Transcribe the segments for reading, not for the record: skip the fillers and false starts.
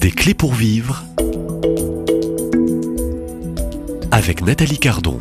Des clés pour vivre avec Nathalie Cardon.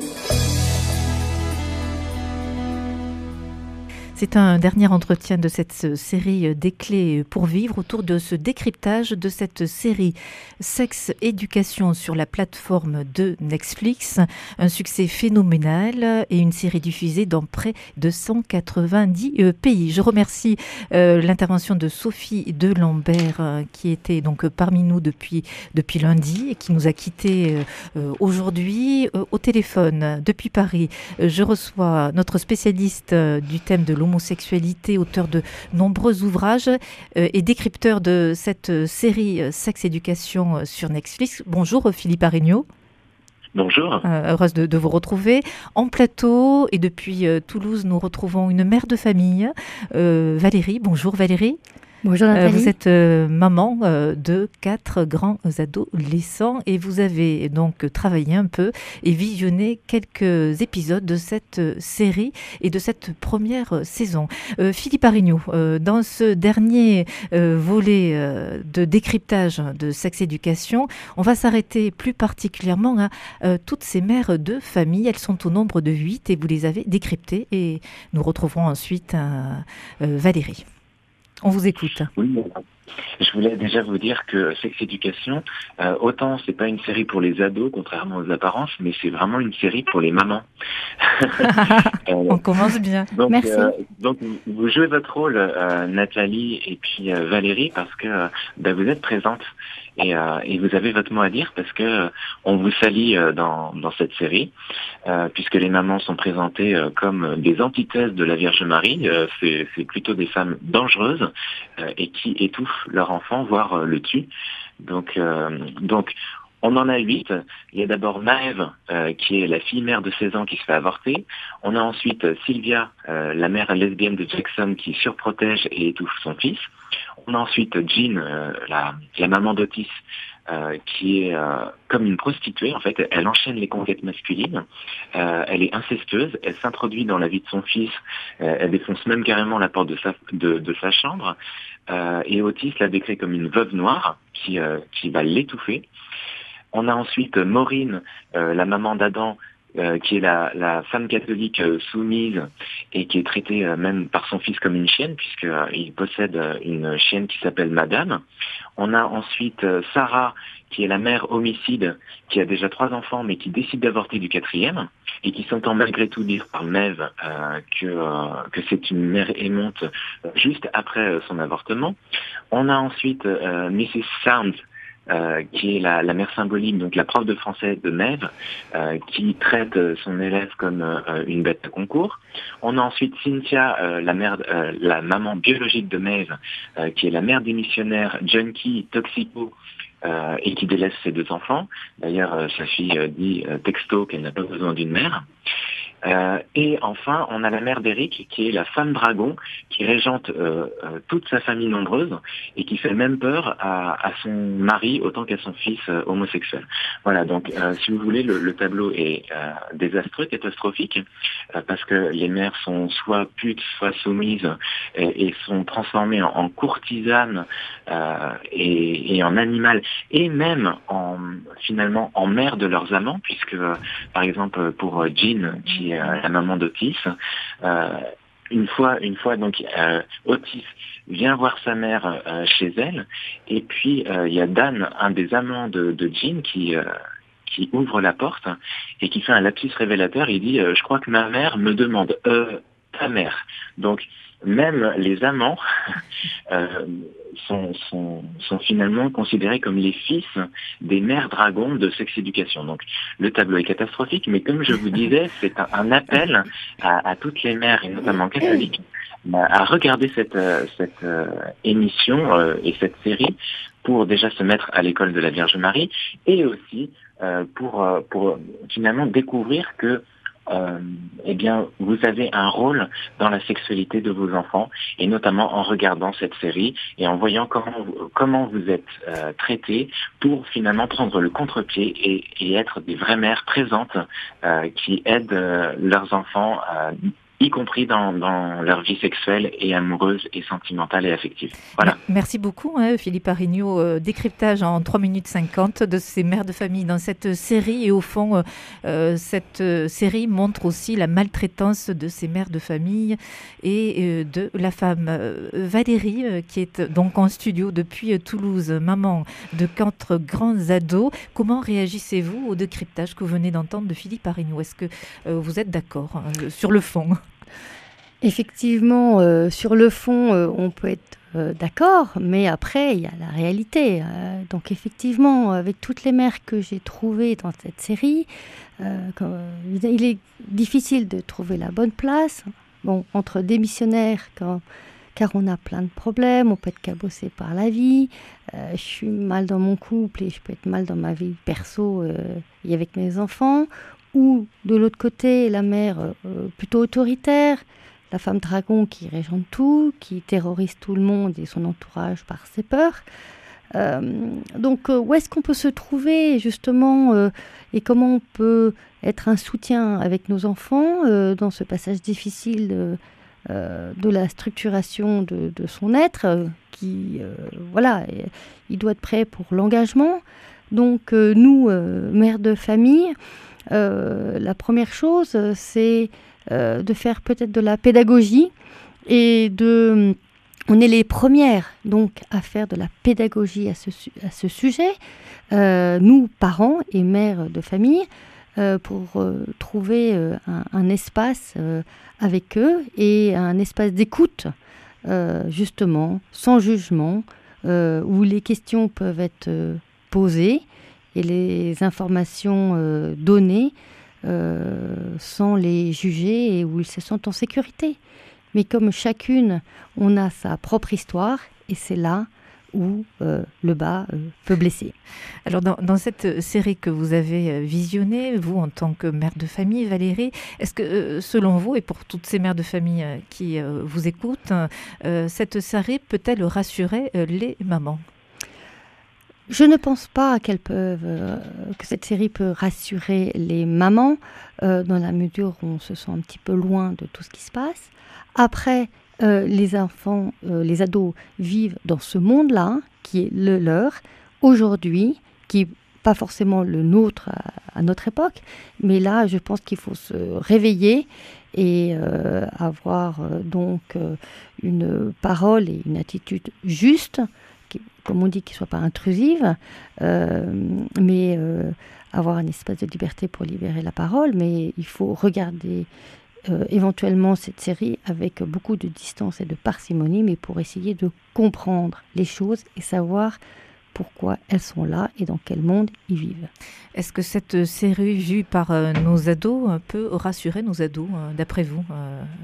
C'est un dernier entretien de cette série des clés pour vivre autour de ce décryptage de cette série Sex Éducation sur la plateforme de Netflix. Un succès phénoménal et une série diffusée dans près de 190 pays. Je remercie l'intervention de Sophie Delambert qui était donc parmi nous depuis lundi et qui nous a quittés aujourd'hui au téléphone depuis Paris. Je reçois notre spécialiste du thème de l'homosexualité, auteur de nombreux ouvrages et décrypteur de cette série Sex Éducation sur Netflix. Bonjour Philippe Aregnault. Bonjour. Heureuse de vous retrouver. En plateau et depuis Toulouse, nous retrouvons une mère de famille, Valérie. Bonjour Valérie. Bonjour Nathalie. Vous êtes maman de 4 grands adolescents et vous avez donc travaillé un peu et visionné quelques épisodes de cette série et de cette première saison. Philippe Aregnault, dans ce dernier volet de décryptage de Sex Éducation, on va s'arrêter plus particulièrement à toutes ces mères de famille. Elles sont au nombre de 8 et vous les avez décryptées et nous retrouverons ensuite Valérie. On vous écoute. Oui, je voulais déjà vous dire que Sex Éducation, autant c'est pas une série pour les ados, contrairement aux apparences, mais c'est vraiment une série pour les mamans. On commence bien. Donc, merci. Donc vous jouez votre rôle, Nathalie et puis Valérie, parce que vous êtes présentes et vous avez votre mot à dire parce que on vous salit dans cette série, puisque les mamans sont présentées comme des antithèses de la Vierge Marie. C'est plutôt des femmes dangereuses et qui étouffent leur enfant, voire le tuent. Donc on en a 8. Il y a d'abord Maëve, qui est la fille mère de 16 ans qui se fait avorter. On a ensuite Sylvia, la mère lesbienne de Jackson qui surprotège et étouffe son fils. On a ensuite Jean, la maman d'Otis, qui est comme une prostituée. En fait, elle enchaîne les conquêtes masculines. Elle est incestueuse. Elle s'introduit dans la vie de son fils. Elle défonce même carrément la porte de sa chambre. Et Otis la décrit comme une veuve noire qui va l'étouffer. On a ensuite Maureen, la maman d'Adam, qui est la femme catholique soumise et qui est traitée même par son fils comme une chienne, puisqu'il possède une chienne qui s'appelle Madame. On a ensuite Sarah, qui est la mère homicide, qui a déjà 3 enfants, mais qui décide d'avorter du 4e, et qui s'entend malgré tout dire par Maeve que c'est une mère aimante juste après son avortement. On a ensuite Mrs. Sound, qui est la mère symbolique, donc la prof de français de Maeve, qui traite son élève comme une bête de concours. On a ensuite Cynthia, la maman biologique de Maeve, qui est la mère des missionnaires junkie, toxico, et qui délaisse ses 2 enfants. D'ailleurs, sa fille dit texto qu'elle n'a pas besoin d'une mère. Et enfin, on a la mère d'Eric, qui est la femme dragon, qui régente toute sa famille nombreuse et qui fait même peur à son mari autant qu'à son fils homosexuel. Voilà, donc si vous voulez, le tableau est désastreux, catastrophique, parce que les mères sont soit putes, soit soumises et sont transformées en courtisanes et en animales, et même finalement en mères de leurs amants, puisque par exemple pour Jean, qui est la maman d'Otis, une fois donc Otis vient voir sa mère chez elle, et puis il y a Dan, un des amants de Jean, qui ouvre la porte et qui fait un lapsus révélateur. Il dit je crois que ma mère me demande ta mère. Donc même les amants sont finalement considérés comme les fils des mères dragons de Sex Éducation. Donc le tableau est catastrophique, mais comme je vous disais, c'est un appel à toutes les mères, et notamment catholiques, à regarder cette émission et cette série pour déjà se mettre à l'école de la Vierge Marie, et aussi pour finalement découvrir que vous avez un rôle dans la sexualité de vos enfants, et notamment en regardant cette série et en voyant comment vous êtes traités, pour finalement prendre le contre-pied et être des vraies mères présentes qui aident leurs enfants y compris dans leur vie sexuelle et amoureuse et sentimentale et affective. Voilà. Merci beaucoup, Philippe Arignot. Décryptage en 3 minutes 50 de ces mères de famille dans cette série. Et au fond, cette série montre aussi la maltraitance de ces mères de famille et de la femme. Valérie, qui est donc en studio depuis Toulouse, maman de 4 grands ados. Comment réagissez-vous au décryptage que vous venez d'entendre de Philippe Arignot? Est-ce que vous êtes d'accord sur le fond? Effectivement, sur le fond, on peut être d'accord, mais après, il y a la réalité. Donc effectivement, avec toutes les mères que j'ai trouvées dans cette série, il est difficile de trouver la bonne place. Bon, entre démissionnaires, car on a plein de problèmes, on peut être cabossé par la vie, je suis mal dans mon couple et je peux être mal dans ma vie perso et avec mes enfants, ou de l'autre côté, la mère plutôt autoritaire, la femme dragon qui régente tout, qui terrorise tout le monde et son entourage par ses peurs. Donc, où est-ce qu'on peut se trouver, justement, et comment on peut être un soutien avec nos enfants dans ce passage difficile de la structuration de son être, qui, voilà, il doit être prêt pour l'engagement. Donc, nous, mères de famille, la première chose, c'est de faire peut-être de la pédagogie et on est les premières donc à faire de la pédagogie à ce sujet, nous parents et mères de famille, pour trouver un espace avec eux et un espace d'écoute, justement sans jugement, où les questions peuvent être posées et les informations données sans les juger et où ils se sentent en sécurité. Mais comme chacune, on a sa propre histoire et c'est là où le bas peut blesser. Alors dans cette série que vous avez visionnée, vous en tant que mère de famille, Valérie, est-ce que selon vous et pour toutes ces mères de famille qui vous écoutent, cette série peut-elle rassurer les mamans ? Je ne pense pas que cette série peut rassurer les mamans, dans la mesure où on se sent un petit peu loin de tout ce qui se passe. Après, les enfants, les ados vivent dans ce monde-là, qui est le leur, aujourd'hui, qui n'est pas forcément le nôtre à notre époque, mais là, je pense qu'il faut se réveiller et avoir donc une parole et une attitude juste, comme on dit, qui ne soit pas intrusive, mais avoir un espace de liberté pour libérer la parole. Mais il faut regarder éventuellement cette série avec beaucoup de distance et de parcimonie, mais pour essayer de comprendre les choses et savoir pourquoi elles sont là et dans quel monde ils vivent. Est-ce que cette série vue par nos ados peut rassurer nos ados, d'après vous, Valérie ?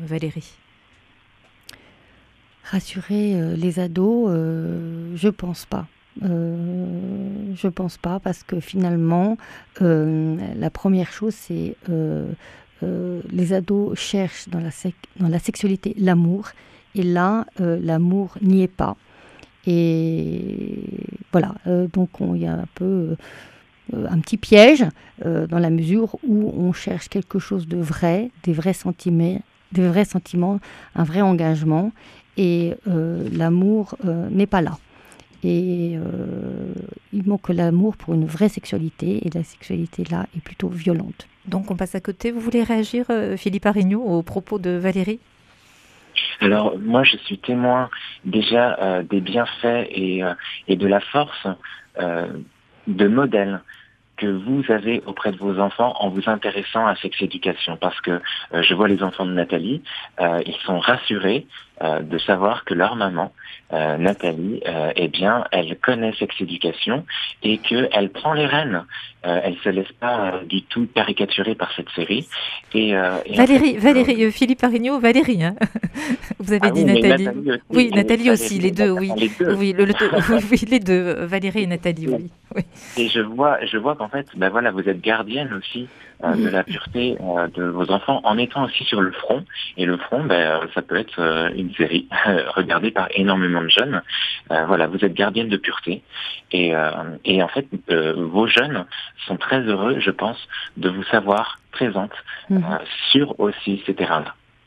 Rassurer les ados, je pense pas. Je pense pas parce que finalement, la première chose, c'est les ados cherchent dans la sexualité l'amour, et là, l'amour n'y est pas. Et voilà, donc il y a un peu un petit piège dans la mesure où on cherche quelque chose de vrai, des vrais sentiments, un vrai engagement. Et l'amour n'est pas là. Et il manque l'amour pour une vraie sexualité, et la sexualité là est plutôt violente. Donc on passe à côté. Vous voulez réagir, Philippe Arignot, aux propos de Valérie ? Alors moi je suis témoin déjà des bienfaits et de la force de modèle que vous avez auprès de vos enfants en vous intéressant à Sex Education, parce que je vois les enfants de Nathalie, ils sont rassurés de savoir que leur maman, Nathalie, eh bien, elle connaît Sex Education et qu'elle prend les rênes. Elle se laisse pas du tout caricaturer par cette série. Valérie, Philippe Arignot, Valérie, hein. Vous avez dit Nathalie. Oui, Nathalie aussi, les deux, oui. Oui, les deux, Valérie et Nathalie, oui. Et je vois qu'en fait, ben voilà, vous êtes gardienne aussi de la pureté de vos enfants en étant aussi sur le front. Et le front, ça peut être une série regardée par énormément de jeunes. Voilà, vous êtes gardienne de pureté. Et en fait, vos jeunes sont très heureux, je pense, de vous savoir présente sur aussi ces terrains-là.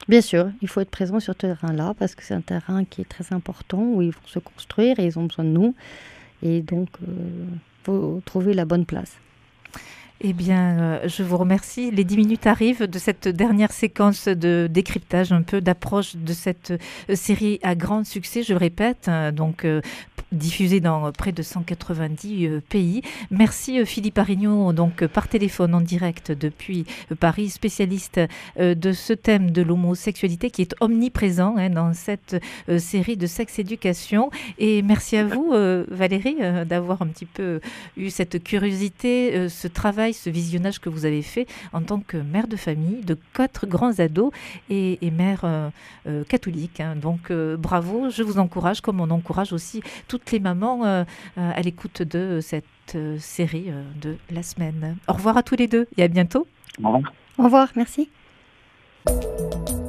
Bien sûr, il faut être présent sur ce terrain-là parce que c'est un terrain qui est très important où ils vont se construire et ils ont besoin de nous. Et donc, faut trouver la bonne place. Eh bien, je vous remercie. Les 10 minutes arrivent de cette dernière séquence de décryptage, un peu d'approche de cette série à grand succès, je le répète, diffusée dans près de 190 pays. Merci Philippe Arignaud, donc par téléphone en direct depuis Paris, spécialiste de ce thème de l'homosexualité qui est omniprésent dans cette série de Sex Éducation. Et merci à vous, Valérie, d'avoir un petit peu eu cette curiosité, ce travail, ce visionnage que vous avez fait en tant que mère de famille de 4 grands ados et mère catholique. Donc bravo, je vous encourage comme on encourage aussi toutes les mamans à l'écoute de cette série de la semaine. Au revoir à tous les deux et à bientôt. Au revoir. Au revoir, merci.